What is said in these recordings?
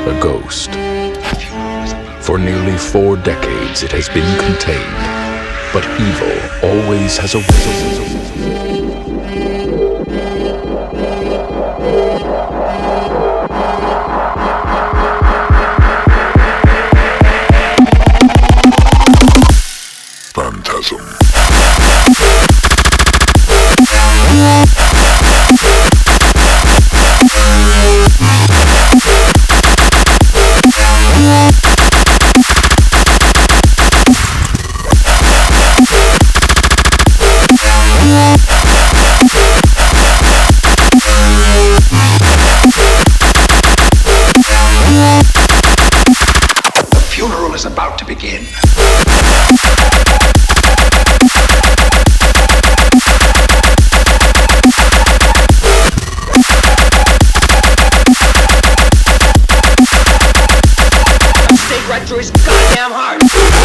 A ghost. For nearly 4 decades it has been contained, but evil always has a way. Phantasm. The funeral is about to begin. Stay right through his goddamn heart.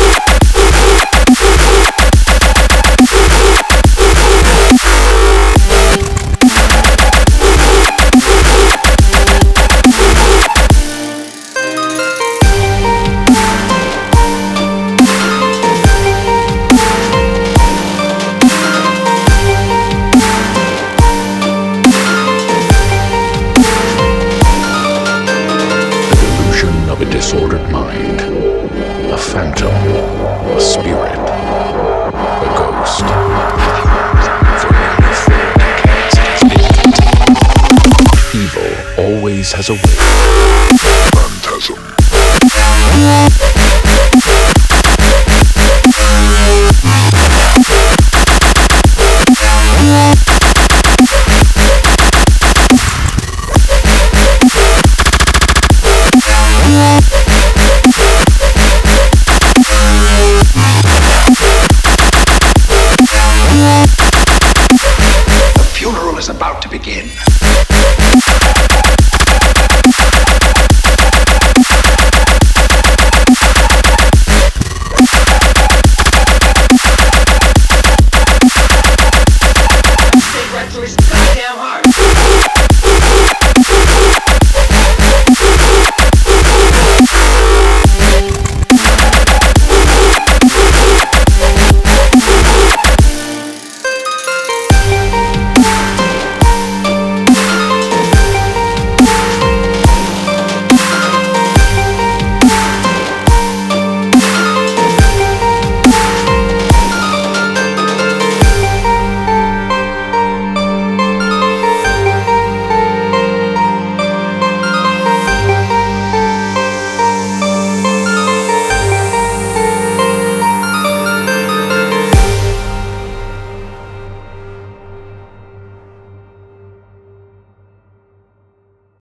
Of a disordered mind, a phantom, a spirit, a ghost. For nearly 4 decades it has been contained. Evil always has a way. Phantasm.